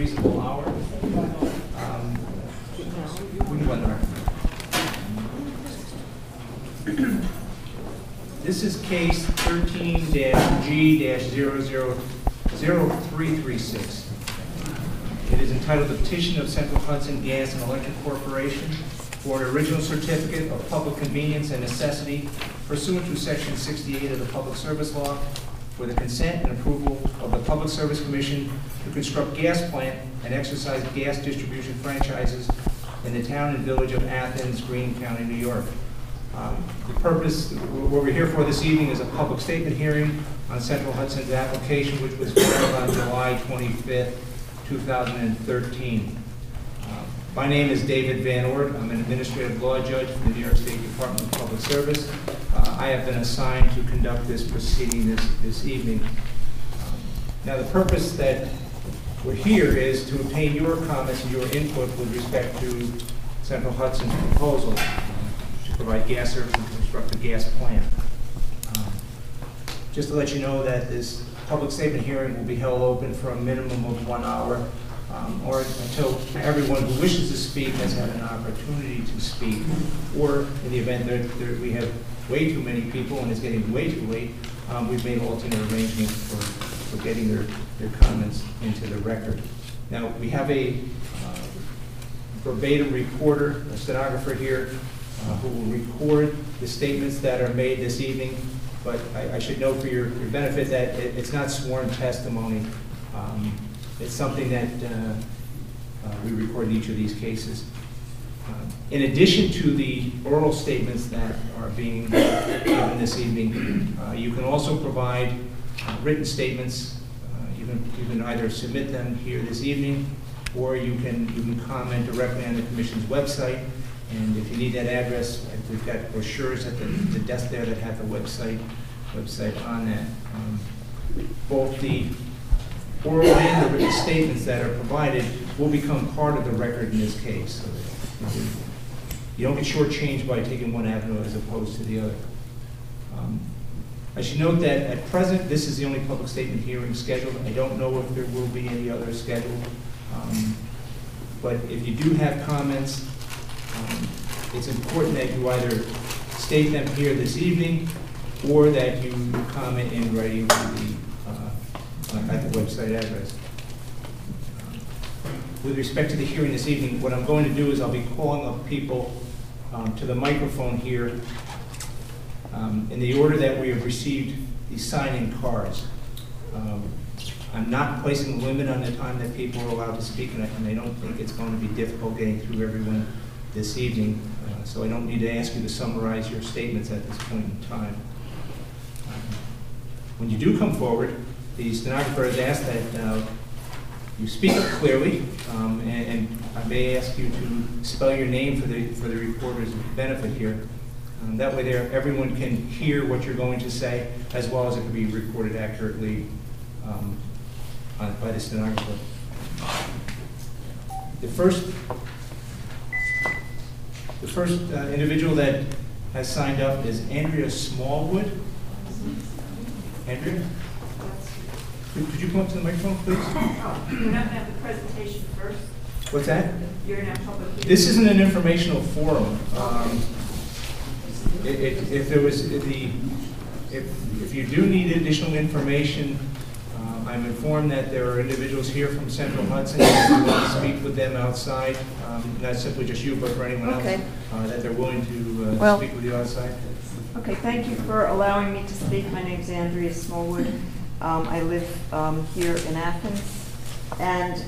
reasonable hour. We can run the record. This is case 13-G-000336. It is entitled The Petition of Central Hudson Gas and Electric Corporation for an original certificate of public convenience and necessity pursuant to Section 68 of the Public Service Law for the consent and approval of the Public Service Commission to construct gas plant and exercise gas distribution franchises in the town and village of Athens, Greene County, New York. The purpose, what we're here for this evening is a public statement hearing on Central Hudson's application, which was filed on July 25th, 2013. My name is David Van Ort. I'm an administrative law judge for the New York State Department of Public Service. I have been assigned to conduct this proceeding this evening. Now, the purpose that we're here is to obtain your comments and your input with respect to Central Hudson's proposal to provide gas service and construct a gas plant. Just to let you know that this public statement hearing will be held open for a minimum of 1 hour, or until everyone who wishes to speak has had an opportunity to speak, or in the event that we have way too many people and it's getting way too late, we've made alternate arrangements for getting their comments into the record. Now, we have a verbatim reporter, a stenographer here, who will record the statements that are made this evening, but I should note for your benefit that it's not sworn testimony. It's something that we record in each of these cases. In addition to the oral statements that are being given this evening, you can also provide written statements. You can either submit them here this evening, or you can comment directly on the Commission's website. And if you need that address, we've got brochures at the desk there that have the website on that. Both the oral and the written statements that are provided will become part of the record in this case. So you don't get shortchanged by taking one avenue as opposed to the other. I should note that at present, this is the only public statement hearing scheduled. I don't know if there will be any others scheduled. But if you do have comments, it's important that you either state them here this evening or that you comment in writing to at the website address. With respect to the hearing this evening, what I'm going to do is I'll be calling up people to the microphone here in the order that we have received the sign-in cards. I'm not placing a limit on the time that people are allowed to speak, and I don't think it's going to be difficult getting through everyone this evening, so I don't need to ask you to summarize your statements at this point in time. When you do come forward, the stenographer has asked that you speak up clearly, and I may ask you to spell your name for the reporter's benefit here. That way everyone can hear what you're going to say, as well as it can be recorded accurately by the stenographer. The first individual that has signed up is Andrea Smallwood. Andrea? Could you come up to the microphone, please? Oh, you're not going to have the presentation first? What's that? You're going to have public hearing. This isn't an informational forum. If you do need additional information, I'm informed that there are individuals here from Central Hudson that you want to speak with them outside, not simply just you, but for anyone else, that they're willing to speak with you outside. Okay, thank you for allowing me to speak. My name is Andrea Smallwood. I live here in Athens, and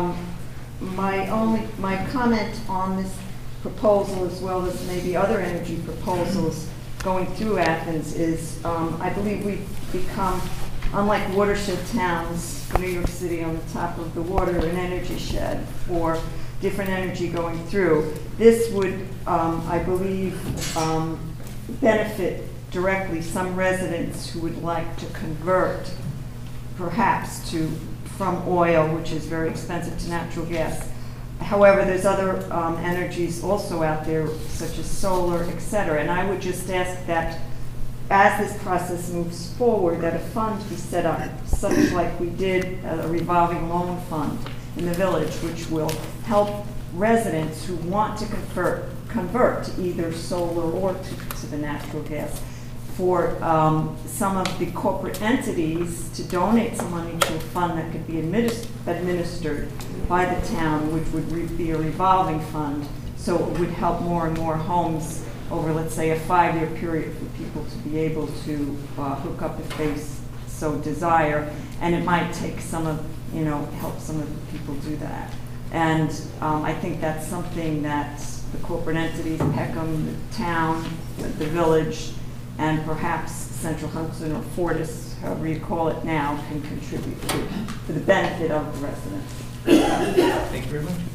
my comment on this proposal, as well as maybe other energy proposals going through Athens, is I believe we've become, unlike watershed towns, New York City on the top of the water, an energy shed for different energy going through. This would, I believe, benefit directly some residents who would like to convert perhaps from oil, which is very expensive, to natural gas. However, there's other energies also out there, such as solar, etc. And I would just ask that as this process moves forward, that a fund be set up, such like we did a revolving loan fund, in the village, which will help residents who want to convert to either solar or to the natural gas, for some of the corporate entities to donate some money to a fund that could be administered by the town, which would be a revolving fund. So it would help more and more homes over, let's say, a 5-year period for people to be able to hook up if they so desire. And it might take some of, help some of the people do that. And I think that's something that the corporate entities, Peckham, the town, the village, and perhaps Central Hudson or Fortis, however you call it now, can contribute to for the benefit of the residents. Thank you very much.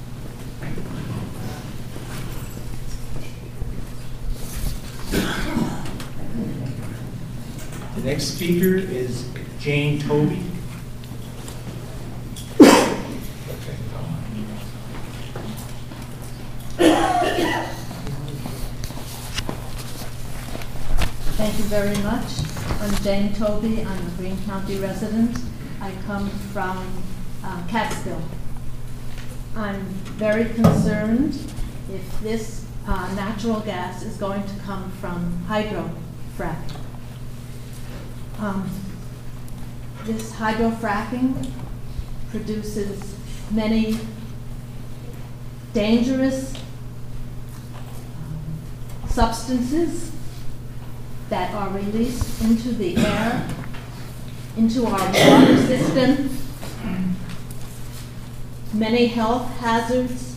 The next speaker is Jane Toby. Thank you very much. I'm Jane Toby. I'm a Greene County resident. I come from Catskill. I'm very concerned if this natural gas is going to come from hydrofracking. This hydrofracking produces many dangerous substances that are released into the air, into our water system, many health hazards.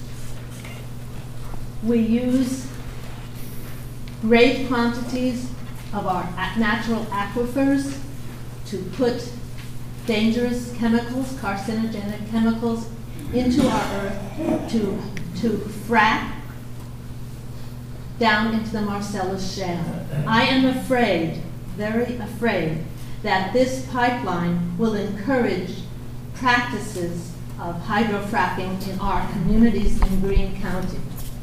We use great quantities of our natural aquifers to put dangerous chemicals, carcinogenic chemicals, into our earth to frack down into the Marcellus Shale. I am afraid, very afraid, that this pipeline will encourage practices of hydrofracking in our communities in Greene County.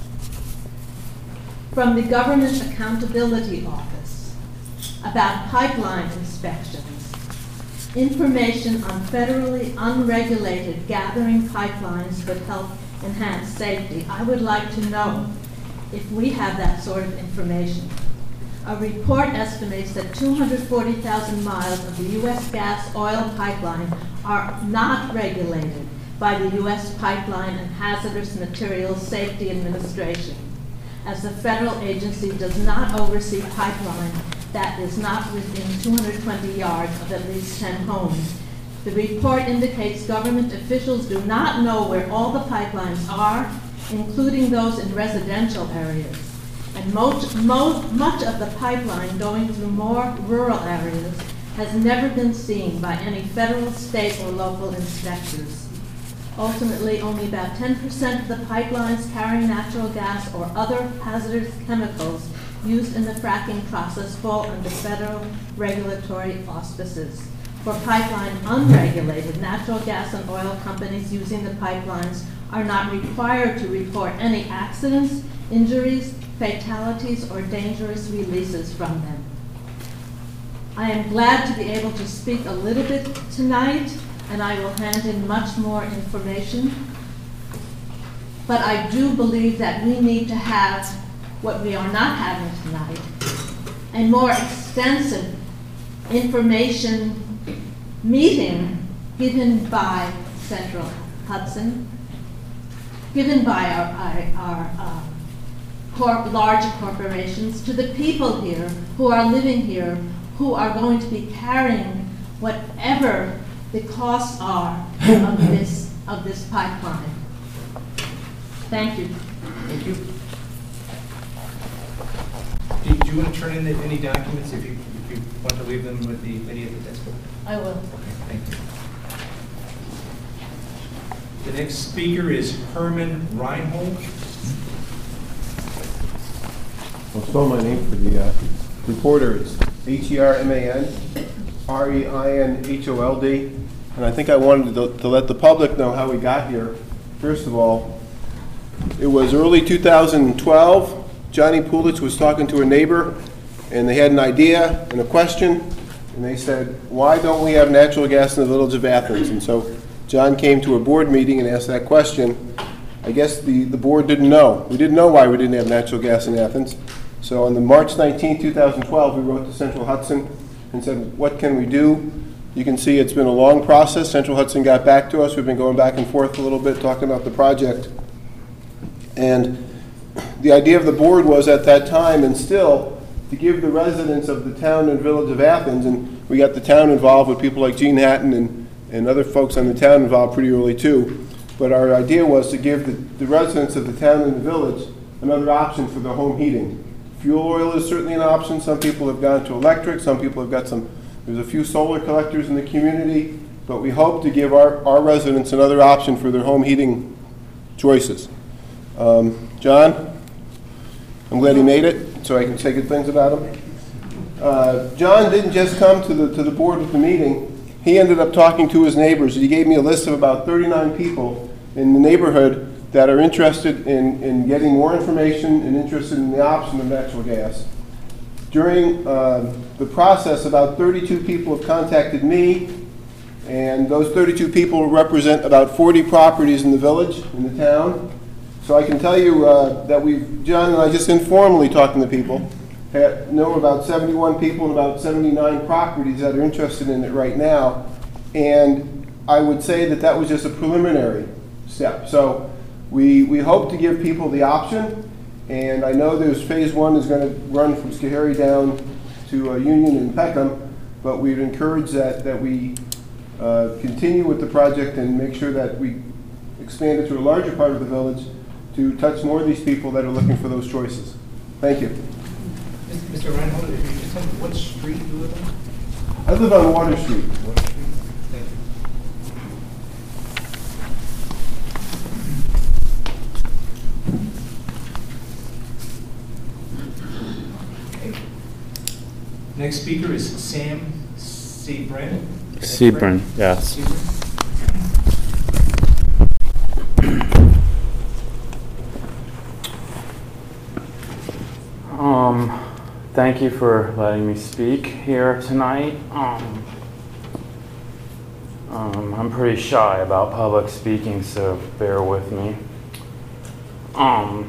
From the Government Accountability Office about pipeline inspections, information on federally unregulated gathering pipelines would help enhance safety. I would like to know if we have that sort of information. A report estimates that 240,000 miles of the U.S. gas oil pipeline are not regulated by the U.S. Pipeline and Hazardous Materials Safety Administration, as the federal agency does not oversee pipeline that is not within 220 yards of at least 10 homes. The report indicates government officials do not know where all the pipelines are, including those in residential areas. And much of the pipeline going through more rural areas has never been seen by any federal, state, or local inspectors. Ultimately, only about 10% of the pipelines carrying natural gas or other hazardous chemicals used in the fracking process fall under federal regulatory auspices. For pipeline unregulated, natural gas and oil companies using the pipelines are not required to report any accidents, injuries, fatalities, or dangerous releases from them. I am glad to be able to speak a little bit tonight, and I will hand in much more information. But I do believe that we need to have, what we are not having tonight, a more extensive information meeting given by Central Hudson, given by our large corporations, to the people here who are living here, who are going to be carrying whatever the costs are of this pipeline. Thank you. Thank you. Do you want to turn in any documents if you want to leave them with the lady at the desk? I will. Okay, thank you. The next speaker is Herman Reinhold. I'll spell my name for the reporter. It's Herman Reinhold. And I think I wanted to let the public know how we got here. First of all, it was early 2012. Johnny Pulich was talking to a neighbor, and they had an idea and a question, and they said, why don't we have natural gas in the village of Athens? And so John came to a board meeting and asked that question. I guess the board didn't know. We didn't know why we didn't have natural gas in Athens. So on the March 19, 2012, we wrote to Central Hudson and said, what can we do? You can see it's been a long process. Central Hudson got back to us. We've been going back and forth a little bit talking about the project. And the idea of the board was at that time, and still, to give the residents of the town and village of Athens, and we got the town involved with people like Gene Hatton and other folks on the town involved pretty early too. But our idea was to give the residents of the town and the village another option for their home heating. Fuel oil is certainly an option. Some people have gone to electric. Some people have got there's a few solar collectors in the community. But we hope to give our residents another option for their home heating choices. John, I'm glad he made it, so I can say good things about him. John didn't just come to the board with the meeting. He ended up talking to his neighbors. He gave me a list of about 39 people in the neighborhood that are interested in getting more information and interested in the option of natural gas. During the process, about 32 people have contacted me, and those 32 people represent about 40 properties in the village, in the town. So I can tell you that John and I just informally talking to people, know about 71 people and about 79 properties that are interested in it right now. And I would say that was just a preliminary step. So we hope to give people the option. And I know there's phase 1 is going to run from Schoharie down to Union and Peckham, but we'd encourage that we continue with the project and make sure that we expand it to a larger part of the village to touch more of these people that are looking for those choices. Thank you. Mr. Reinhold, if you could tell me what street you live on? I live on Water Street. Water Street? Thank you. Okay. Next speaker is Sam Sebrin. Sebrin, yes. Sebrin. Thank you for letting me speak here tonight. I'm pretty shy about public speaking, so bear with me. I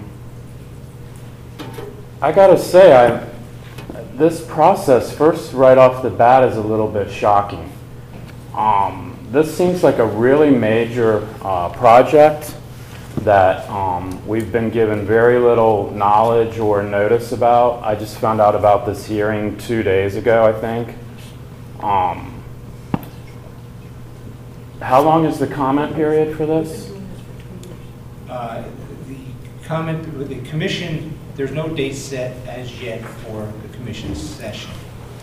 gotta say, this process, first right off the bat, is a little bit shocking. This seems like a really major project that we've been given very little knowledge or notice about. I just found out about this hearing 2 days ago, I think. How long is the comment period for this? The commission, there's no date set as yet for the commission session.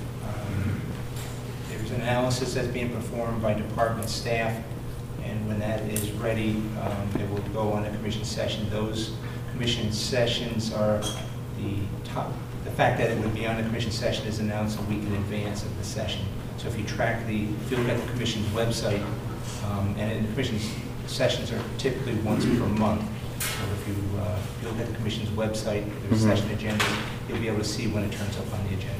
There's an analysis that's being performed by department staff, and when that is ready, it will go on a commission session. Those commission sessions are the fact that it would be on a commission session is announced a week in advance of the session. So if you look at the commission's website, and the commission's sessions are typically once per month. So if you look at the commission's website, there's session agenda, you'll be able to see when it turns up on the agenda.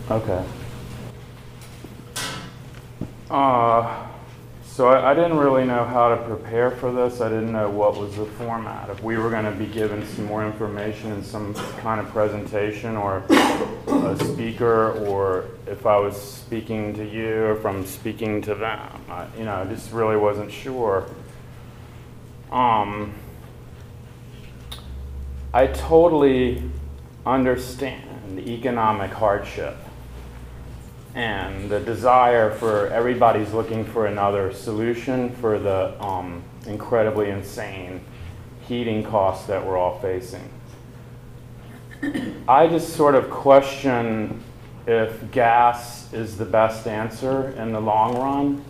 Okay. So I didn't really know how to prepare for this. I didn't know what was the format. If we were going to be given some more information in some kind of presentation or a speaker, or if I was speaking to you or if I'm speaking to them. I just really wasn't sure. I totally understand the economic hardship and the desire for everybody's looking for another solution for the incredibly insane heating costs that we're all facing. I just sort of question if gas is the best answer in the long run.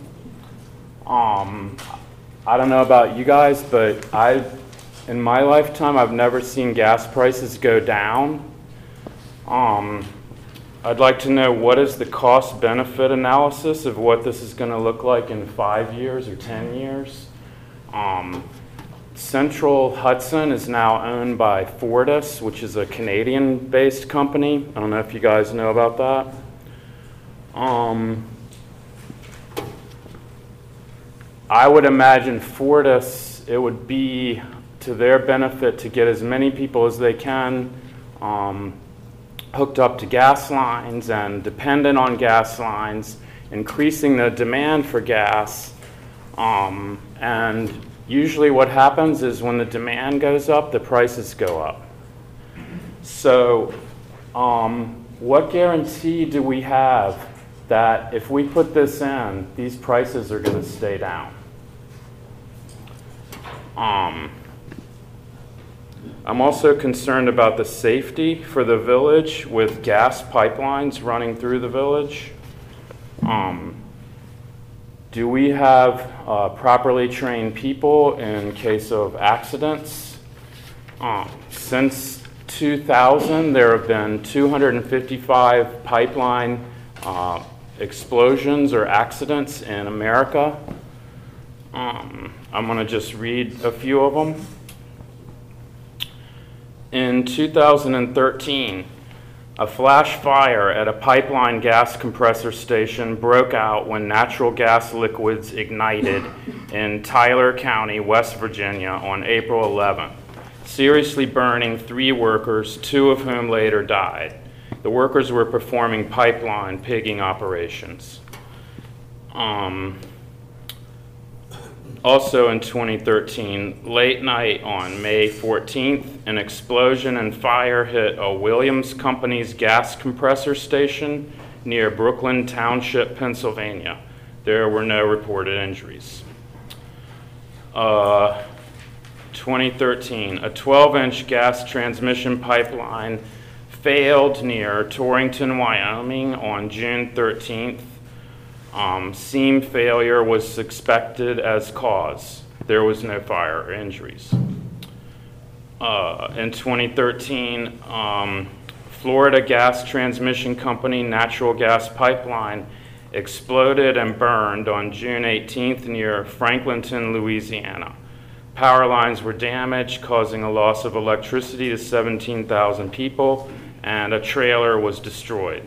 I don't know about you guys, but in my lifetime, I've never seen gas prices go down. I'd like to know what is the cost-benefit analysis of what this is going to look like in 5 years or 10 years. Central Hudson is now owned by Fortis, which is a Canadian-based company. I don't know if you guys know about that. I would imagine Fortis, it would be to their benefit to get as many people as they can hooked up to gas lines and dependent on gas lines, increasing the demand for gas. And usually what happens is when the demand goes up, the prices go up. So what guarantee do we have that if we put this in, these prices are going to stay down? I'm also concerned about the safety for the village with gas pipelines running through the village. Do we have properly trained people in case of accidents? Since 2000, there have been 255 pipeline explosions or accidents in America. I'm going to just read a few of them. In 2013, a flash fire at a pipeline gas compressor station broke out when natural gas liquids ignited in Tyler County, West Virginia on April 11th, seriously burning 3 workers, 2 of whom later died. The workers were performing pipeline pigging operations. Also in 2013, late night on May 14th, an explosion and fire hit a Williams Company's gas compressor station near Brooklyn Township, Pennsylvania. There were no reported injuries. 2013, a 12-inch gas transmission pipeline failed near Torrington, Wyoming on June 13th. Seam failure was suspected as cause. There was no fire or injuries. In 2013, Florida Gas Transmission Company natural gas pipeline exploded and burned on June 18th near Franklinton, Louisiana. Power lines were damaged, causing a loss of electricity to 17,000 people, and a trailer was destroyed.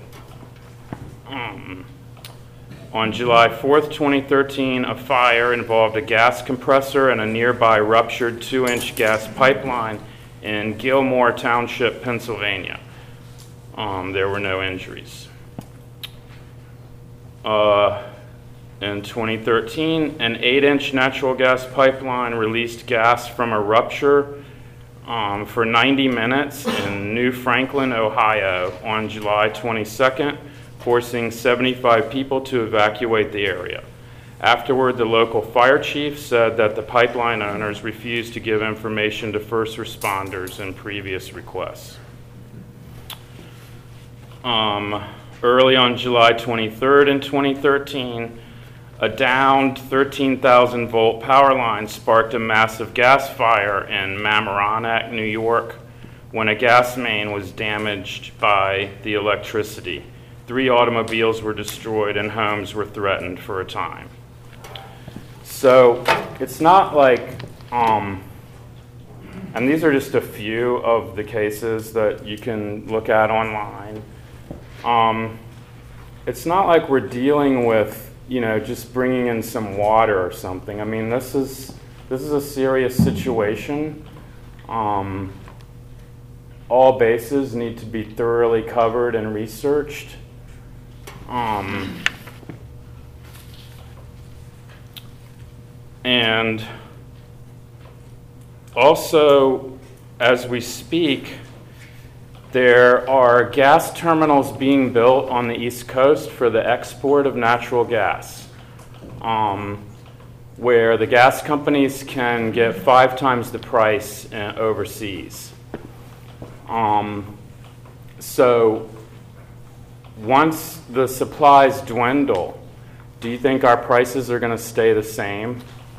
On July 4th, 2013, a fire involved a gas compressor and a nearby ruptured 2-inch gas pipeline in Gilmore Township, Pennsylvania. There were no injuries. In 2013, an 8-inch natural gas pipeline released gas from a rupture for 90 minutes in New Franklin, Ohio on July 22nd, forcing 75 people to evacuate the area. Afterward, the local fire chief said that the pipeline owners refused to give information to first responders in previous requests. Early on July 23rd in 2013, a downed 13,000 volt power line sparked a massive gas fire in Mamaroneck, New York, when a gas main was damaged by the electricity. 3 automobiles were destroyed and homes were threatened for a time. So it's not like, and these are just a few of the cases that you can look at online. It's not like we're dealing with, just bringing in some water or something. I mean, this is a serious situation. All bases need to be thoroughly covered and researched. And also, as we speak, there are gas terminals being built on the East Coast for the export of natural gas, where the gas companies can get 5 times the price overseas. So once the supplies dwindle, do you think our prices are going to stay the same?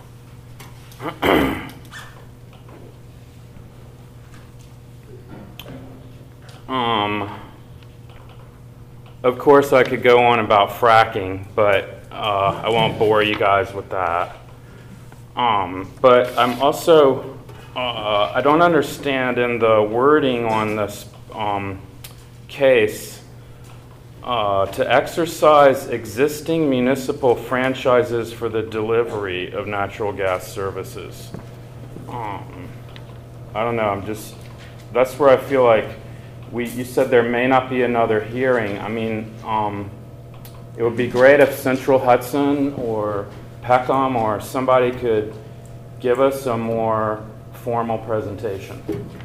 Of course, I could go on about fracking, but I won't bore you guys with that. But I'm also, I don't understand in the wording on this case, to exercise existing municipal franchises for the delivery of natural gas services. I don't know, that's where I feel like you said there may not be another hearing. I mean, it would be great if Central Hudson or Peckham or somebody could give us a more formal presentation.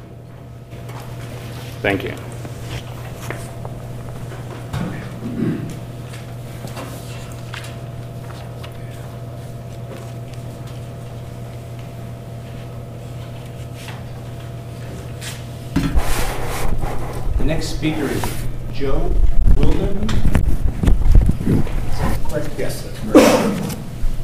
Thank you. The next speaker is Joe Wilderman. Is that correct? Yes, that's correct.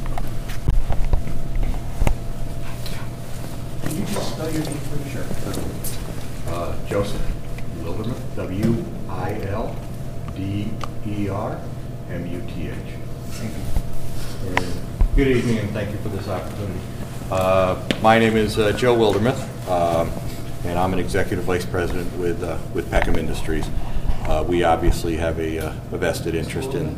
Can you just spell your name for me? Sure. Joseph Wildermuth, W-I-L-D-E-R-M-U-T-H. Thank you. Good evening, and thank you for this opportunity. My name is Joe Wildermuth, and I'm an executive vice president with Peckham Industries. We obviously have a vested interest in.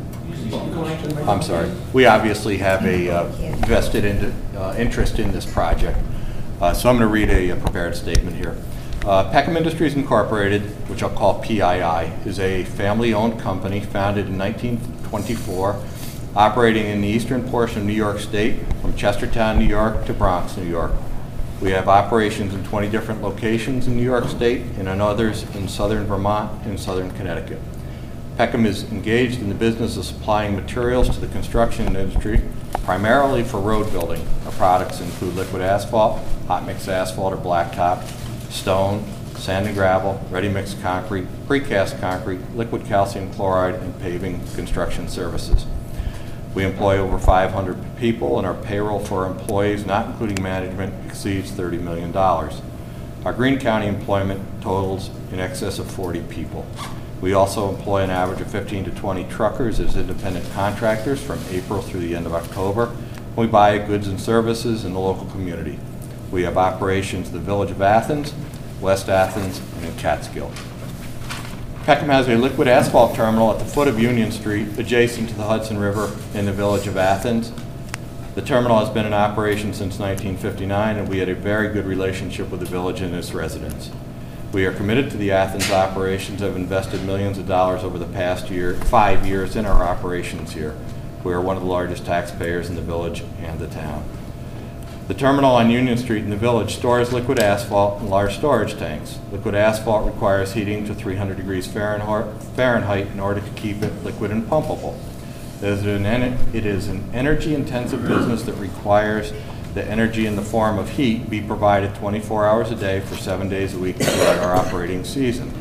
I'm sorry. We obviously have a vested interest in this project. So I'm going to read a prepared statement here. Peckham Industries Incorporated, which I'll call PII, is a family-owned company founded in 1924, operating in the eastern portion of New York State, from Chestertown, New York to Bronx, New York. We have operations in 20 different locations in New York State and in others in southern Vermont and southern Connecticut. Peckham is engaged in the business of supplying materials to the construction industry, primarily for road building. Our products include liquid asphalt, hot mix asphalt or blacktop, stone, sand and gravel, ready-mix concrete, precast concrete, liquid calcium chloride, and paving construction services. We employ over 500 people, and our payroll for employees, not including management, exceeds $30 million. Our Greene County employment totals in excess of 40 people. We also employ an average of 15 to 20 truckers as independent contractors from April through the end of October. We buy goods and services in the local community. We have operations in the Village of Athens, West Athens, and in Catskill. Peckham has a liquid asphalt terminal at the foot of Union Street, adjacent to the Hudson River in the Village of Athens. The terminal has been in operation since 1959, and we had a very good relationship with the village and its residents. We are committed to the Athens operations, have invested millions of dollars over the past 5 years in our operations here. We are one of the largest taxpayers in the village and the town. The terminal on Union Street in the village stores liquid asphalt in large storage tanks. Liquid asphalt requires heating to 300 degrees Fahrenheit in order to keep it liquid and pumpable. It is an energy-intensive business that requires the energy in the form of heat be provided 24 hours a day for 7 days a week throughout our operating season.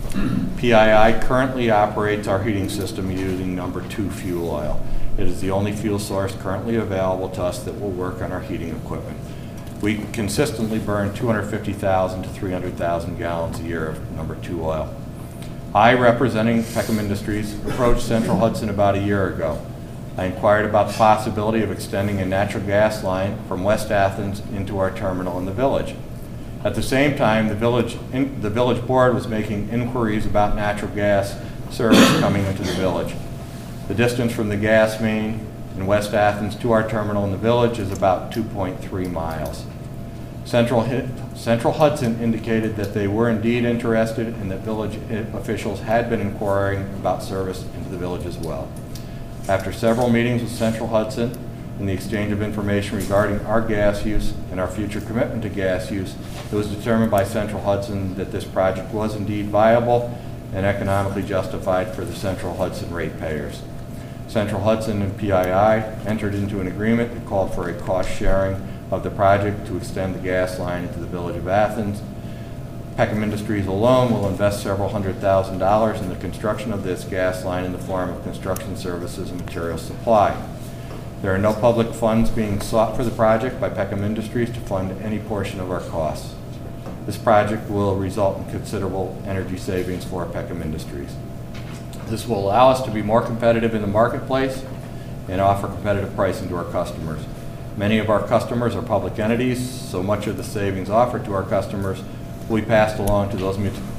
PII currently operates our heating system using number 2 fuel oil. It is the only fuel source currently available to us that will work on our heating equipment. We consistently burn 250,000 to 300,000 gallons a year of number 2 oil. I, representing Peckham Industries, approached Central Hudson about a year ago. I inquired about the possibility of extending a natural gas line from West Athens into our terminal in the village. At the same time, the village board was making inquiries about natural gas service coming into the village. The distance from the gas main in West Athens to our terminal in the village is about 2.3 miles. Central Hudson indicated that they were indeed interested and that village officials had been inquiring about service into the village as well. After several meetings with Central Hudson and the exchange of information regarding our gas use and our future commitment to gas use, it was determined by Central Hudson that this project was indeed viable and economically justified for the Central Hudson ratepayers. Central Hudson and PII entered into an agreement that called for a cost sharing of the project to extend the gas line into the Village of Athens. Peckham Industries alone will invest several $100,000 in the construction of this gas line in the form of construction services and material supply. There are no public funds being sought for the project by Peckham Industries to fund any portion of our costs. This project will result in considerable energy savings for Peckham Industries. This will allow us to be more competitive in the marketplace and offer competitive pricing to our customers. Many of our customers are public entities, so much of the savings offered to our customers will be passed along to those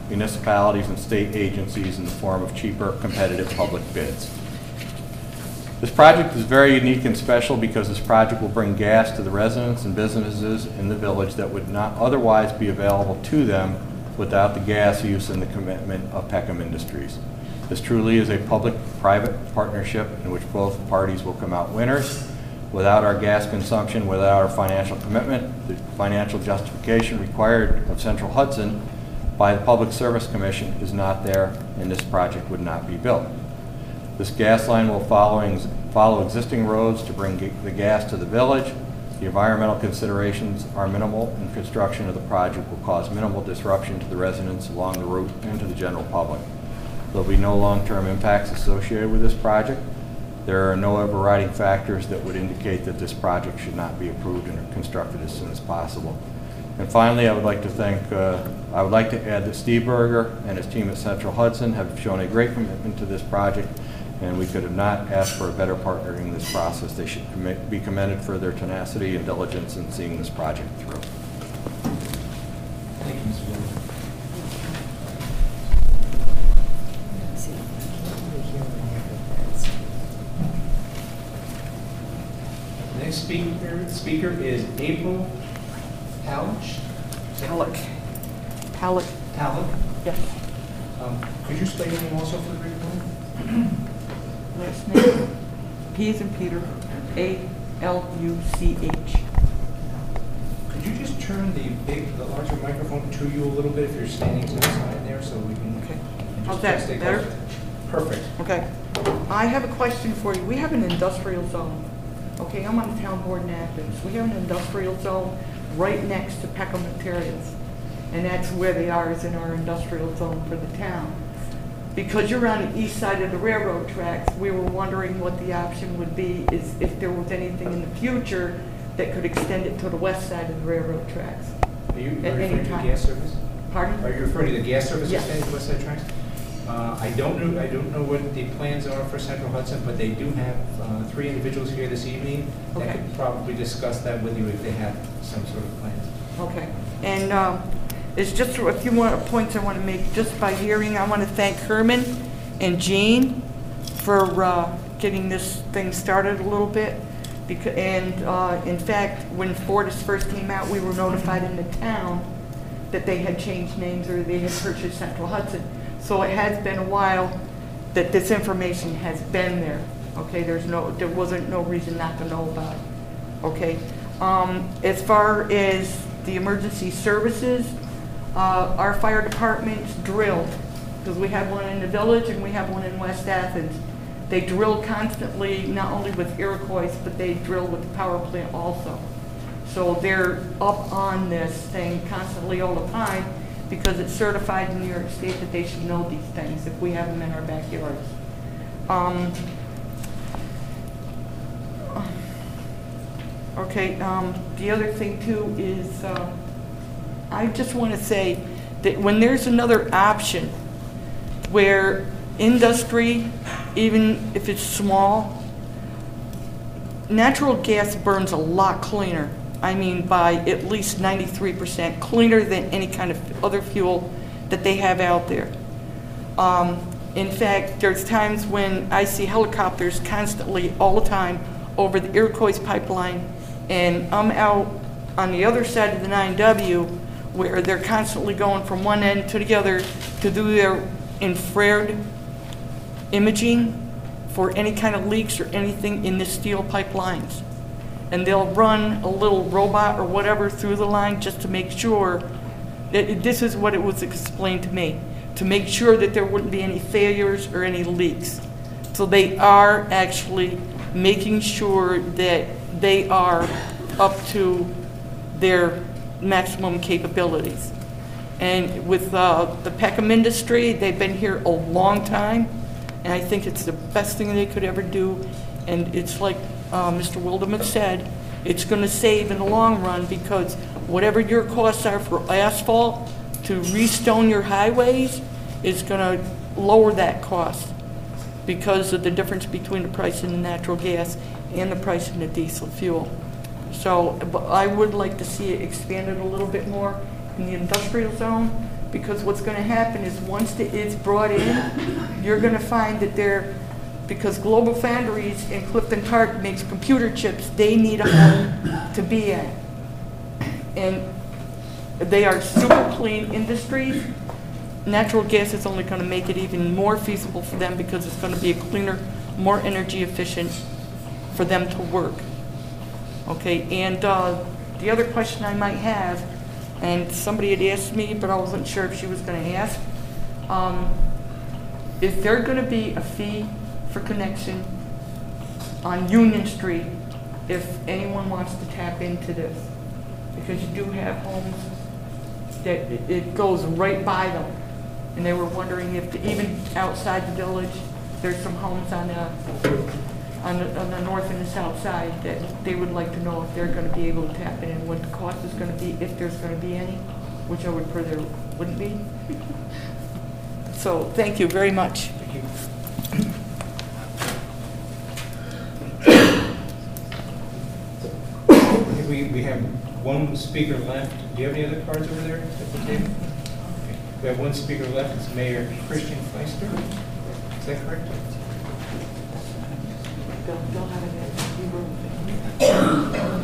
municipalities, and state agencies in the form of cheaper, competitive public bids. This project is very unique and special because this project will bring gas to the residents and businesses in the village that would not otherwise be available to them without the gas use and the commitment of Peckham Industries. This truly is a public-private partnership in which both parties will come out winners. Without our gas consumption, without our financial commitment, the financial justification required of Central Hudson by the Public Service Commission is not there, and this project would not be built. This gas line will follow existing roads to bring the gas to the village. The environmental considerations are minimal, and construction of the project will cause minimal disruption to the residents along the route and to the general public. There will be no long-term impacts associated with this project. There are no overriding factors that would indicate that this project should not be approved and constructed as soon as possible. And finally, I would like to add that Steve Berger and his team at Central Hudson have shown a great commitment to this project, and we could have not asked for a better partner in this process. They should be commended for their tenacity and diligence in seeing this project through. Thank you, Mr. Williams. The next speaker is April Halleck. Halleck. Yes. Could you spell your name also for the recording? Last name, P as in Peter, A-L-U-C-H. Could you just turn the larger microphone to you a little bit if you're standing to the side there so we can... Okay. and How's just that, stay better? close? Perfect. Okay. I have a question for you. We have an industrial zone. Okay, I'm on the town board in Athens. We have an industrial zone right next to Peckham Materials. And that's where they are, is in our industrial zone for the town. Because you're on the east side of the railroad tracks, we were wondering what the option would be, is if there was anything in the future that could extend it to the west side of the railroad tracks. Are you At any referring to time. gas service? Pardon? Are you referring to the gas service Yes. extending to West Side Tracks? I don't know what the plans are for Central Hudson, but they do have 3 individuals here this evening that Okay. could probably discuss that with you if they have some sort of plans. Okay. And it's just a few more points I want to make. Just by hearing, I want to thank Herman and Jean for getting this thing started a little bit. And in fact, when Fortis first came out, we were notified in the town that they had changed names or they had purchased Central Hudson. So it has been a while that this information has been there. Okay, there wasn't no reason not to know about it. Okay, as far as the emergency services, our fire departments drilled, because we have one in the village and we have one in West Athens. They drill constantly, not only with Iroquois, but they drill with the power plant also. So they're up on this thing constantly all the time because it's certified in New York State that they should know these things if we have them in our backyards. Okay, the other thing too is I just want to say that when there's another option where industry, even if it's small, natural gas burns a lot cleaner. I mean, by at least 93% cleaner than any kind of other fuel that they have out there. In fact, there's times when I see helicopters constantly, all the time, over the Iroquois pipeline, and I'm out on the other side of the 9W, where they're constantly going from one end to the other to do their infrared imaging for any kind of leaks or anything in the steel pipelines. And they'll run a little robot or whatever through the line just to make sure that this is what it was explained to me, to make sure that there wouldn't be any failures or any leaks. So they are actually making sure that they are up to their maximum capabilities. And with the Peckham industry, they've been here a long time, and I think it's the best thing they could ever do. And it's like Mr. Wildermuth said, it's going to save in the long run, because whatever your costs are for asphalt to restone your highways is going to lower that cost because of the difference between the price in the natural gas and the price in the diesel fuel. So but I would like to see it expanded a little bit more in the industrial zone, because what's going to happen is once it's brought in, you're going to find that because Global Foundries and Clifton Park makes computer chips, they need a home to be in. And they are super clean industries. Natural gas is only going to make it even more feasible for them because it's going to be a cleaner, more energy efficient for them to work. Okay, and the other question I might have, and somebody had asked me, but I wasn't sure if she was going to ask, is there going to be a fee for connection on Union Street if anyone wants to tap into this? Because you do have homes that it goes right by them. And they were wondering if, even outside the village, there's some homes on the north and the south side that they would like to know if they're going to be able to tap in and what the cost is going to be, if there's going to be any, which I would prefer there wouldn't be. So thank you very much. Thank you. I think we have one speaker left. Do you have any other cards over there at the table? Okay. We have one speaker left. It's Mayor Christian Feister. Is that correct? Don't have it.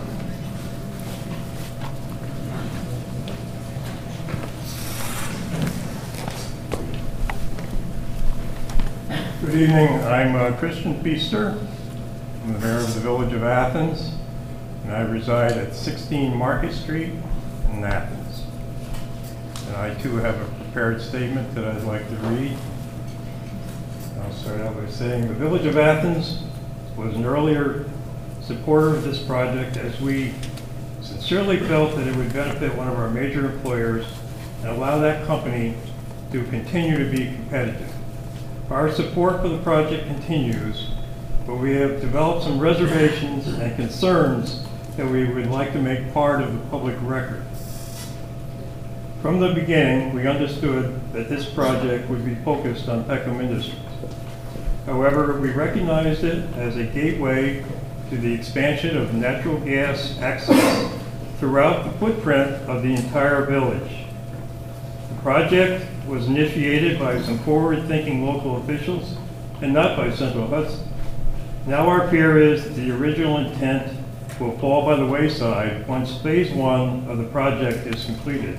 Good evening. I'm Christian Feister. I'm the mayor of the Village of Athens, and I reside at 16 Market Street in Athens. And I too have a prepared statement that I'd like to read. I'll start out by saying the Village of Athens was an earlier supporter of this project, as we sincerely felt that it would benefit one of our major employers and allow that company to continue to be competitive. Our support for the project continues, but we have developed some reservations and concerns that we would like to make part of the public record. From the beginning, we understood that this project would be focused on Peckham Industries. However, we recognized it as a gateway to the expansion of natural gas access throughout the footprint of the entire village. The project was initiated by some forward-thinking local officials and not by Central Hudson. Now our fear is that the original intent will fall by the wayside once phase 1 of the project is completed.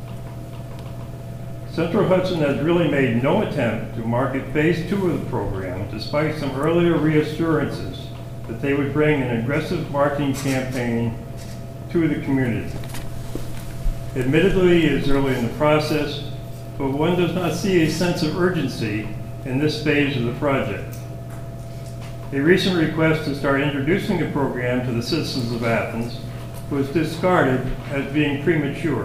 Central Hudson has really made no attempt to market phase 2 of the program, despite some earlier reassurances that they would bring an aggressive marketing campaign to the community. Admittedly, it is early in the process, but one does not see a sense of urgency in this phase of the project. A recent request to start introducing the program to the citizens of Athens was discarded as being premature.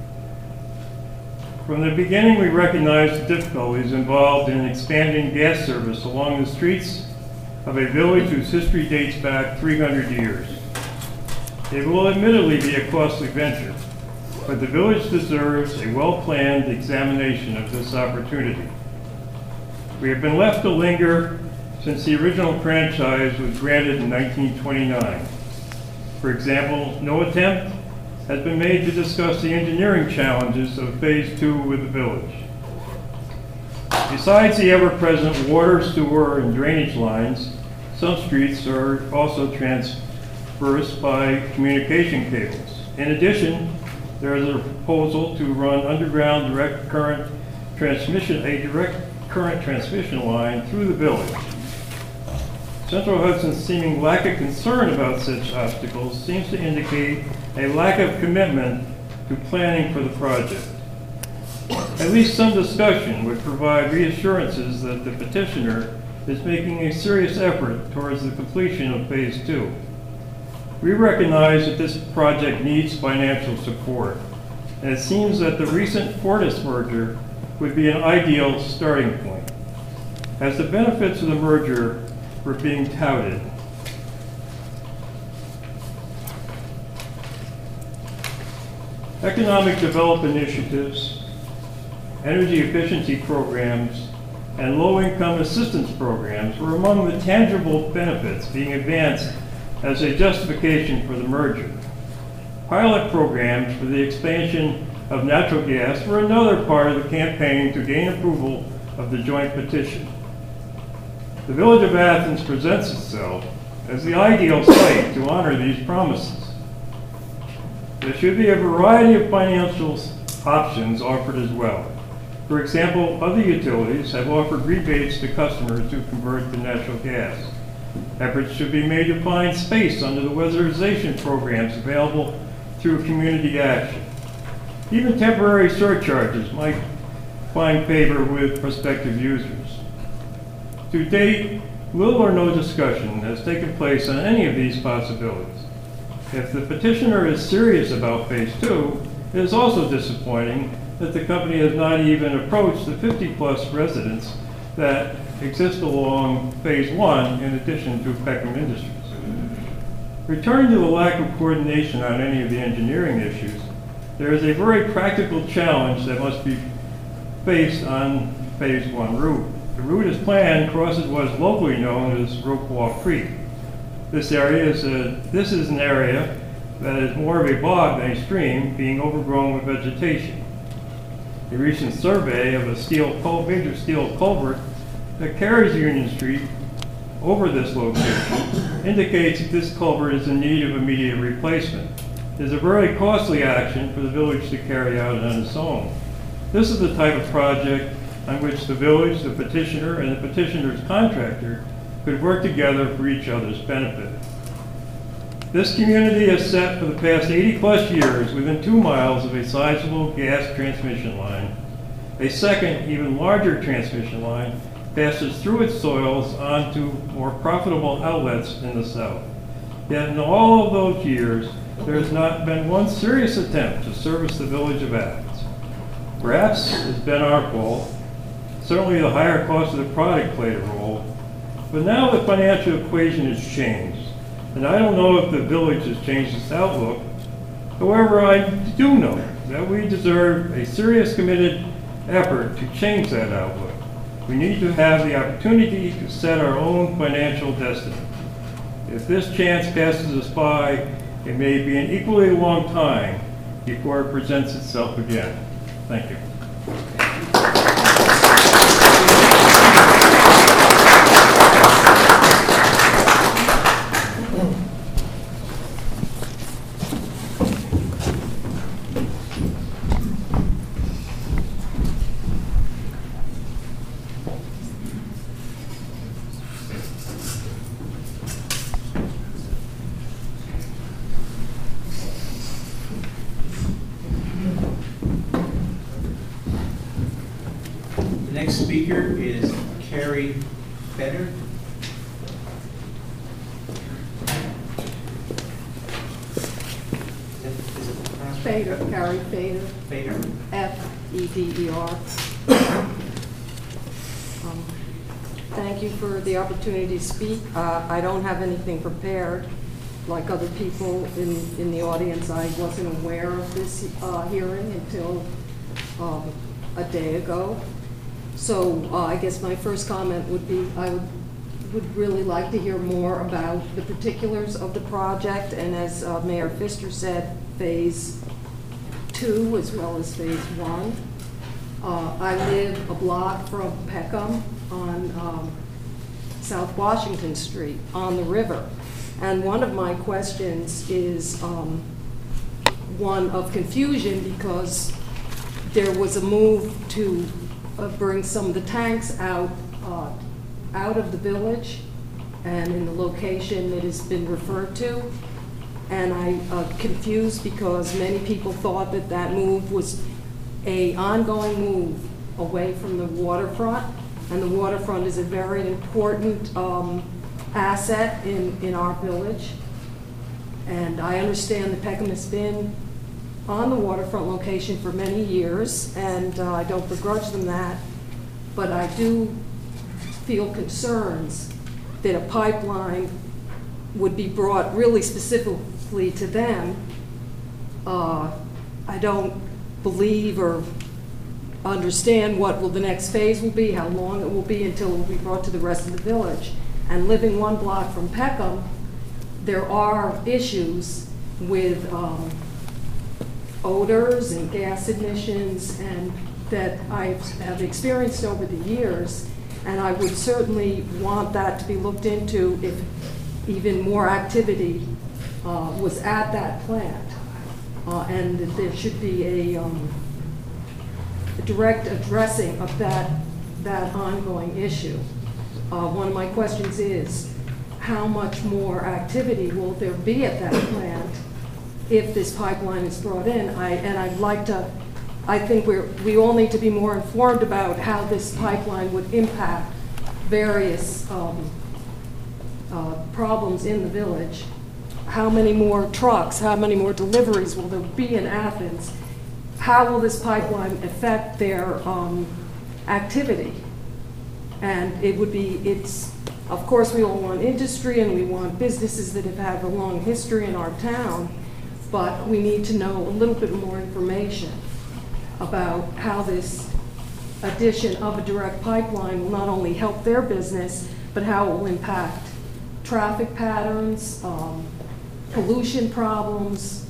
From the beginning, we recognized the difficulties involved in expanding gas service along the streets of a village whose history dates back 300 years. It will admittedly be a costly venture, but the village deserves a well-planned examination of this opportunity. We have been left to linger since the original franchise was granted in 1929. For example, no attempt has been made to discuss the engineering challenges of phase 2 with the village. Besides the ever-present water, sewer, and drainage lines, some streets are also traversed by communication cables. In addition, there is a proposal to run underground a direct current transmission line through the village. Central Hudson's seeming lack of concern about such obstacles seems to indicate a lack of commitment to planning for the project. At least some discussion would provide reassurances that the petitioner is making a serious effort towards the completion of phase 2. We recognize that this project needs financial support, and it seems that the recent Fortis merger would be an ideal starting point. As the benefits of the merger were being touted, economic development initiatives, energy efficiency programs, and low-income assistance programs were among the tangible benefits being advanced as a justification for the merger. Pilot programs for the expansion of natural gas were another part of the campaign to gain approval of the joint petition. The Village of Athens presents itself as the ideal site to honor these promises. There should be a variety of financial options offered as well. For example, other utilities have offered rebates to customers to convert to natural gas. Efforts should be made to find space under the weatherization programs available through community action. Even temporary surcharges might find favor with prospective users. To date, little or no discussion has taken place on any of these possibilities. If the petitioner is serious about Phase 2, it is also disappointing that the company has not even approached the 50-plus residents that exist along Phase 1 in addition to Peckham Industries. Returning to the lack of coordination on any of the engineering issues, there is a very practical challenge that must be faced on Phase 1 route. The route as planned crosses what is locally known as Ropewalk Creek. This is an area that is more of a bog than a stream, being overgrown with vegetation. A recent survey of a major steel culvert that carries Union Street over this location indicates that this culvert is in need of immediate replacement. It is a very costly action for the village to carry out on its own. This is the type of project on which the village, the petitioner, and the petitioner's contractor could work together for each other's benefit. This community has sat for the past 80-plus years within 2 miles of a sizable gas transmission line. A second, even larger transmission line passes through its soils onto more profitable outlets in the south. Yet in all of those years, there has not been one serious attempt to service the Village of Athens. Perhaps it's been our fault. Certainly the higher cost of the product played a role. But now the financial equation has changed. And I don't know if the village has changed its outlook. However, I do know that we deserve a serious, committed effort to change that outlook. We need to have the opportunity to set our own financial destiny. If this chance passes us by, it may be an equally long time before it presents itself again. Thank you. The next speaker is Carrie Feder. Feder, Carrie Feder. Feder. F-E-D-E-R. Thank you for the opportunity to speak. I don't have anything prepared. Like other people in the audience, I wasn't aware of this hearing until a day ago. So I guess my first comment would be I would really like to hear more about the particulars of the project, and as Mayor Pfister said, Phase 2 as well as Phase 1. I live a block from Peckham on South Washington Street on the river. And one of my questions is one of confusion, because there was a move to bring some of the tanks out of the village and in the location that has been referred to. And I'm confused because many people thought that that move was an ongoing move away from the waterfront. And the waterfront is a very important asset in our village. And I understand that Peckham has been on the waterfront location for many years, and I don't begrudge them that, but I do feel concerns that a pipeline would be brought really specifically to them. I don't believe or understand what the next phase will be, how long it will be until it will be brought to the rest of the village. And living 1 block from Peckham, there are issues with odors and gas emissions and that I have experienced over the years. And I would certainly want that to be looked into if even more activity was at that plant. And that there should be a direct addressing of that ongoing issue. One of my questions is, how much more activity will there be at that plant if this pipeline is brought in? I think we all need to be more informed about how this pipeline would impact various problems in the village. How many more trucks, how many more deliveries will there be in Athens? How will this pipeline affect their activity? And of course, we all want industry and we want businesses that have had a long history in our town, but we need to know a little bit more information about how this addition of a direct pipeline will not only help their business, but how it will impact traffic patterns, pollution problems.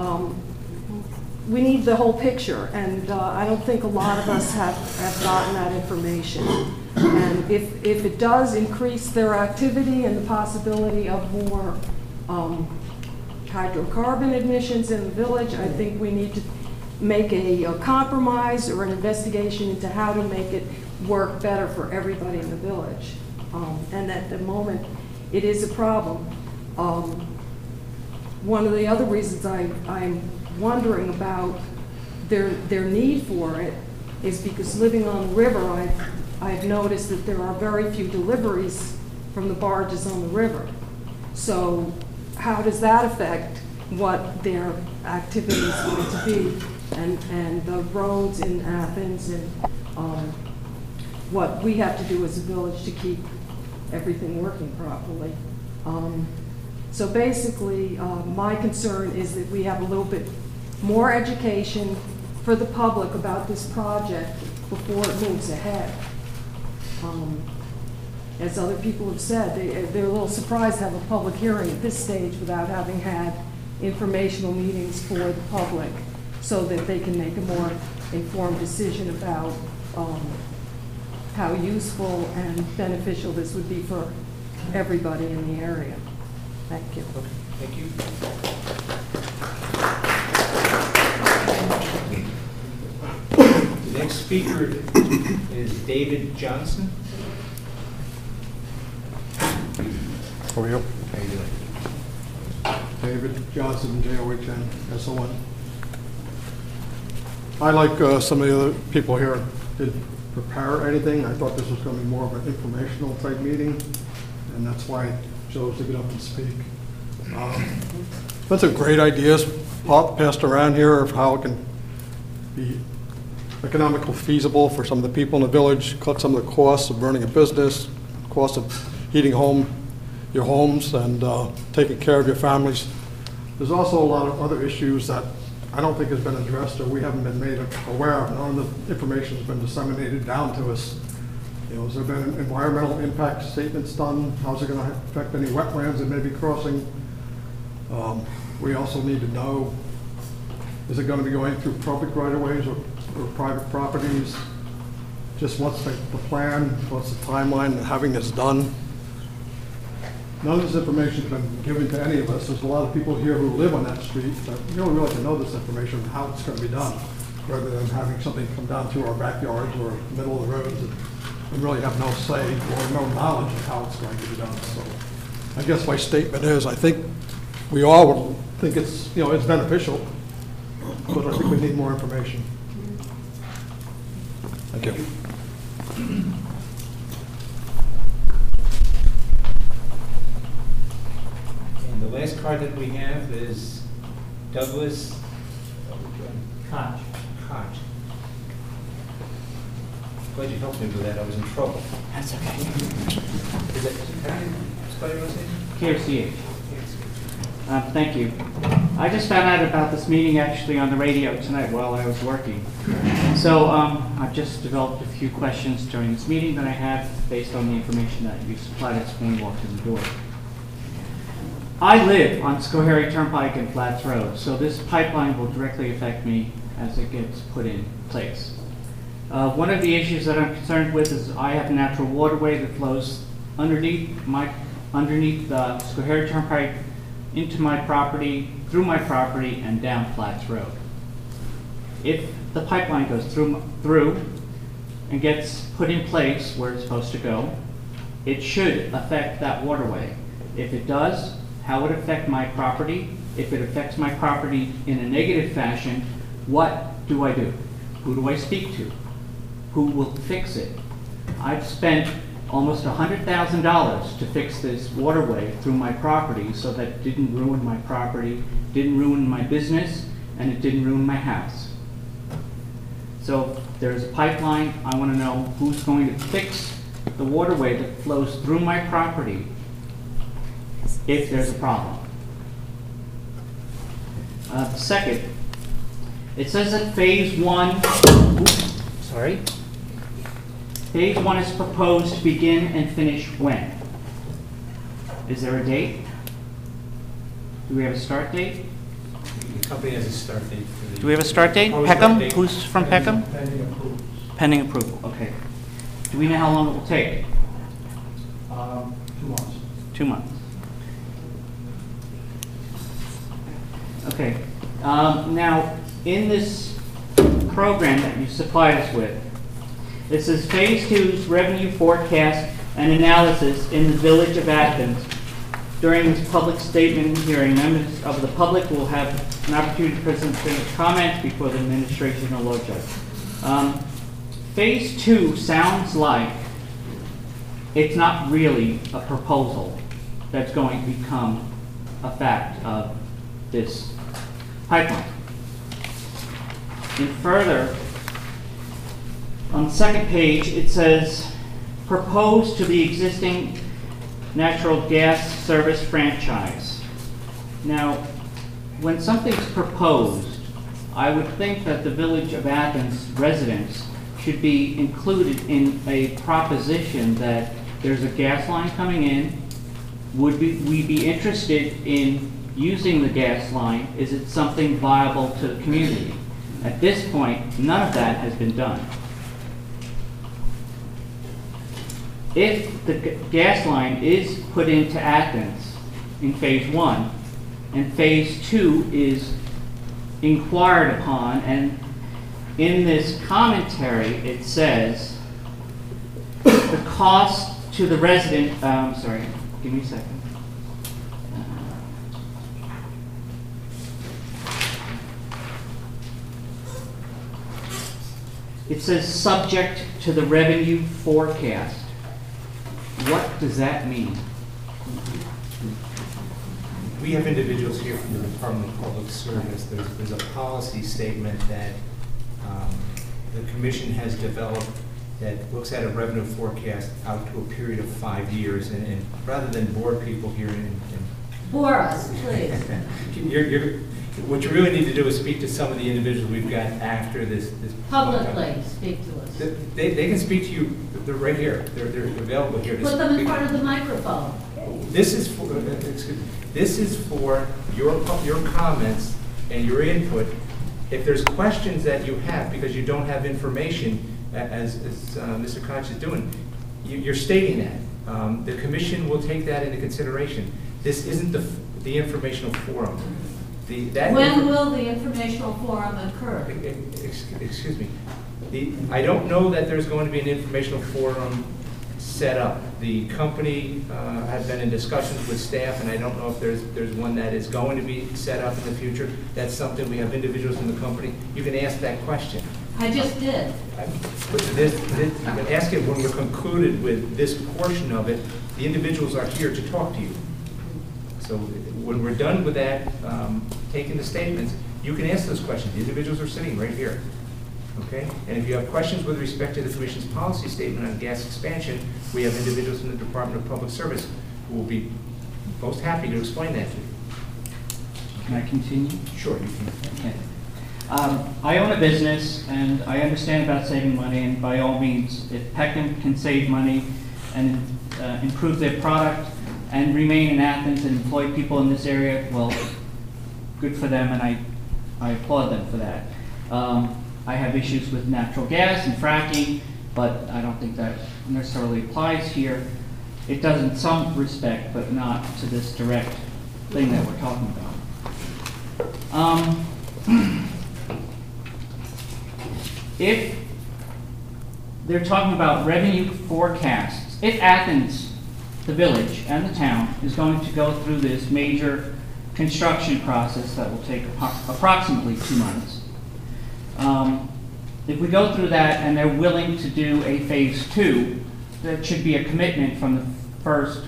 We need the whole picture, and I don't think a lot of us have gotten that information. And if it does increase their activity and the possibility of more hydrocarbon emissions in the village, I think we need to make a compromise or an investigation into how to make it work better for everybody in the village. And at the moment, it is a problem. One of the other reasons I'm wondering about their need for it is because living on the river, I've noticed that there are very few deliveries from the barges on the river. So how does that affect what their activity is going to be and the roads in Athens and what we have to do as a village to keep everything working properly? So basically, my concern is that we have a little bit more education for the public about this project before it moves ahead. As other people have said, they're a little surprised to have a public hearing at this stage without having had informational meetings for the public so that they can make a more informed decision about how useful and beneficial this would be for everybody in the area. Thank you. Thank you. The next speaker is David Johnson. How are you? How you doing? David Johnson, J-O-H-N, S-O-N. I, like some of the other people here, didn't prepare anything. I thought this was going to be more of an informational type meeting, and that's why I chose to get up and speak. Been some great ideas passed around here of how it can be economically feasible for some of the people in the village, cut some of the costs of running a business, cost of heating your homes and taking care of your families. There's also a lot of other issues that I don't think has been addressed or we haven't been made aware of. None of the information has been disseminated down to us. You know, has there been environmental impact statements done? How's it going to affect any wetlands that may be crossing? We also need to know, is it going to be going through public right-of-ways or private properties? Just what's the plan, what's the timeline of having this done? None of this information has been given to any of us. There's a lot of people here who live on that street that really like to know this information and how it's going to be done, rather than having something come down through our backyards or middle of the roads and really have no say or no knowledge of how it's going to be done. So I guess my statement is, I think we all would think it's beneficial, but I think we need more information. Thank you. And the last card that we have is Douglas Koch. Glad you helped me with that. I was in trouble. That's okay. Is that, can you spell your last name? KFCH. Thank you. I just found out about this meeting actually on the radio tonight while I was working. So I've just developed a few questions during this meeting that I have based on the information that you supplied us when we walked in the door. I live on Schoharie Turnpike and Flats Road, so this pipeline will directly affect me as it gets put in place. One of the issues that I'm concerned with is I have a natural waterway that flows underneath the Schoharie Turnpike into my property, through my property, and down Flats Road. If the pipeline goes through and gets put in place where it's supposed to go, it should affect that waterway. If it does, how would it affect my property? If it affects my property in a negative fashion, what do I do? Who do I speak to? Who will fix it? I've spent almost $100,000 to fix this waterway through my property so that it didn't ruin my property, didn't ruin my business, and it didn't ruin my house. So if there's a pipeline, I want to know who's going to fix the waterway that flows through my property if there's a problem. Second, it says that phase one is proposed to begin and finish when? Is there a date? Do we have a start date? The company has a start date. Do we have a start date? Always start Peckham? date. Who's from Peckham? Pending approval. Pending approval, okay. Do we know how long it will take? 2 months. 2 months. Okay. Now, in this program that you supplied us with, it says Phase 2's revenue forecast and analysis in the Village of Athens. During this public statement and hearing, members of the public will have an opportunity to present comments before the administration or law judge. Phase 2 sounds like it's not really a proposal that's going to become a fact of this pipeline. And further, on the second page, it says, proposed to the existing natural gas service franchise. Now, when something's proposed, I would think that the Village of Athens residents should be included in a proposition that there's a gas line coming in. Would we be interested in using the gas line? Is it something viable to the community? At this point, none of that has been done. If the gas line is put into Athens in phase 1 and phase 2 is inquired upon, and in this commentary it says the cost to the resident, sorry, give me a second. It says subject to the revenue forecast. What does that mean? We have individuals here from the Department of Public Service. There's a policy statement that the commission has developed that looks at a revenue forecast out to a period of 5 years. And rather than bore people here Bore us, please. what you really need to do is speak to some of the individuals we've got after this. Publicly speak to us. They can speak to you. They're right here. They're available here. Put them in front of the microphone. This is for your comments and your input. If there's questions that you have because you don't have information, as Mr. Koch is doing, you're stating that. The commission will take that into consideration. This isn't the informational forum. When will the informational forum occur? Excuse me. I don't know that there's going to be an informational forum set up. The company has been in discussions with staff, and I don't know if there's one that is going to be set up in the future. That's something we have individuals in the company. You can ask that question. I just did. You can ask it when we're concluded with this portion of it. The individuals are here to talk to you. So when we're done with that, taking the statements, you can ask those questions. The individuals are sitting right here. Okay? And if you have questions with respect to the Commission's policy statement on gas expansion, we have individuals in the Department of Public Service who will be most happy to explain that to you. Can I continue? Sure, you can. Okay. I own a business, and I understand about saving money, and by all means, if Peckham can save money and improve their product, and remain in Athens and employ people in this area, well, good for them, and I applaud them for that. I have issues with natural gas and fracking, but I don't think that necessarily applies here. It does in some respect, but not to this direct thing that we're talking about. If they're talking about revenue forecasts, if Athens, the village, and the town is going to go through this major construction process that will take approximately 2 months, if we go through that and they're willing to do a phase 2, that should be a commitment from the first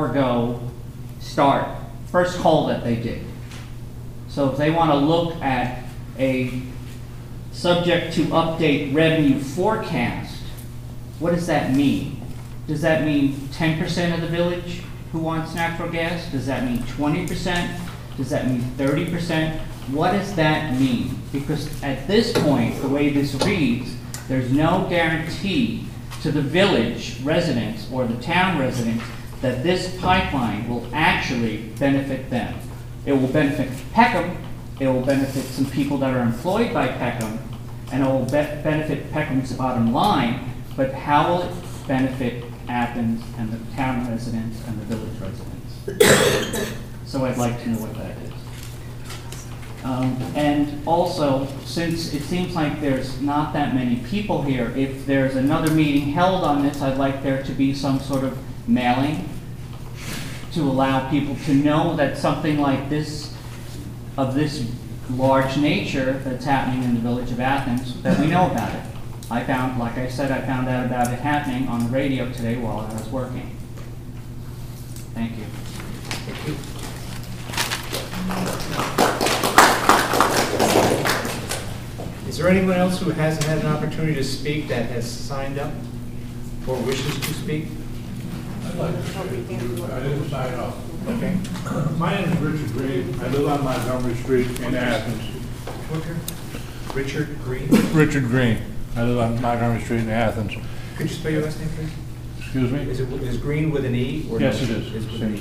first call that they did. So if they want to look at a subject to update revenue forecast, what does that mean? Does that mean 10% of the village who wants natural gas? Does that mean 20%? Does that mean 30%? What does that mean? Because at this point, the way this reads, there's no guarantee to the village residents or the town residents that this pipeline will actually benefit them. It will benefit Peckham, it will benefit some people that are employed by Peckham, and it will benefit Peckham's bottom line, but how will it benefit Athens and the town residents and the village residents? So I'd like to know what that is. And also, since it seems like there's not that many people here, if there's another meeting held on this, I'd like there to be some sort of mailing to allow people to know that something like this, of this large nature that's happening in the village of Athens, that we know about it. I found, like I said, I found out about it happening on the radio today while I was working. Thank you. Thank you. Is there anyone else who hasn't had an opportunity to speak that has signed up or wishes to speak? I'd like to speak. I didn't sign up. Okay. My name is Richard Green. I live on Montgomery Street in Athens. Richard Green? Richard Green. I live on Montgomery Street in Athens. Could you spell your last name, please? Excuse me? Is Green with an E? Or Yes, no? it is. It's with an E.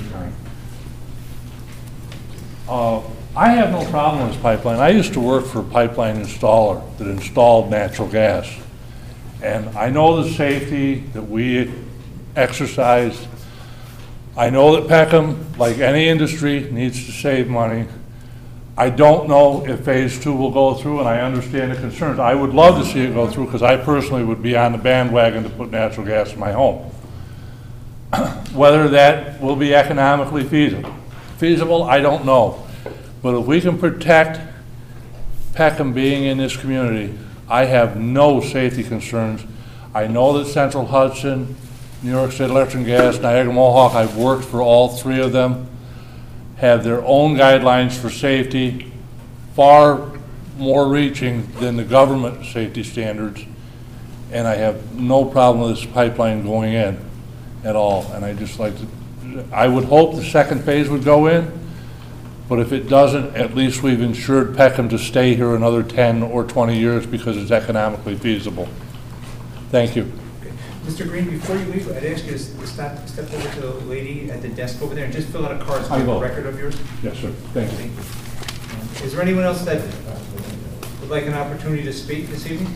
I have no problem with this pipeline. I used to work for a pipeline installer that installed natural gas. And I know the safety that we exercise. I know that Peckham, like any industry, needs to save money. I don't know if phase 2 will go through, and I understand the concerns. I would love to see it go through because I personally would be on the bandwagon to put natural gas in my home. Whether that will be economically feasible, I don't know. But if we can protect Peckham being in this community, I have no safety concerns. I know that Central Hudson, New York State Electric and Gas, Niagara Mohawk, I've worked for all 3 of them, have their own guidelines for safety, far more reaching than the government safety standards. And I have no problem with this pipeline going in at all. And I just like to, I would hope the second phase would go in, but if it doesn't, at least we've ensured Peckham to stay here another 10 or 20 years because it's economically feasible. Thank you. Okay. Mr. Green, before you leave, I'd ask you to step over to the lady at the desk over there and just fill out a card for the record of yours. Yes, sir. Thank you. Thank you. Is there anyone else that would like an opportunity to speak this evening?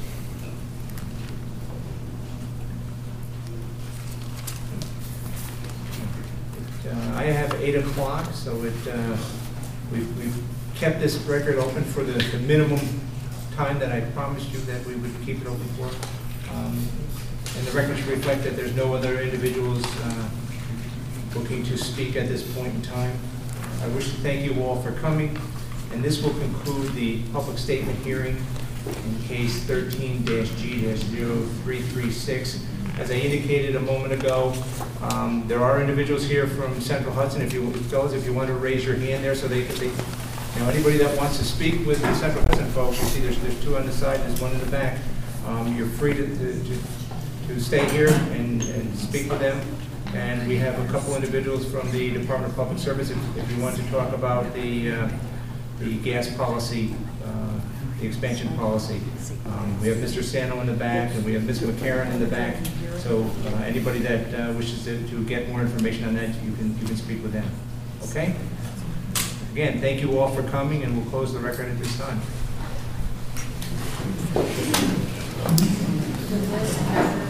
I have 8 o'clock, so we've kept this record open for the minimum time that I promised you that we would keep it open for. And the records reflect that there's no other individuals looking to speak at this point in time. I wish to thank you all for coming, and this will conclude the public statement hearing in case 13-G-0336. As I indicated a moment ago, there are individuals here from Central Hudson. If you fellas, if you want to raise your hand there, so they anybody that wants to speak with the Central Hudson folks, you see there's 2 on the side, and there's 1 in the back. You're free to stay here and speak with them. And we have a couple individuals from the Department of Public Service if you want to talk about the gas policy the expansion policy. We have Mr. Sano in the back, and we have Ms. McCarron in the back. So anybody that wishes to get more information on that, you can speak with them. Okay? Again, thank you all for coming, and we'll close the record at this time.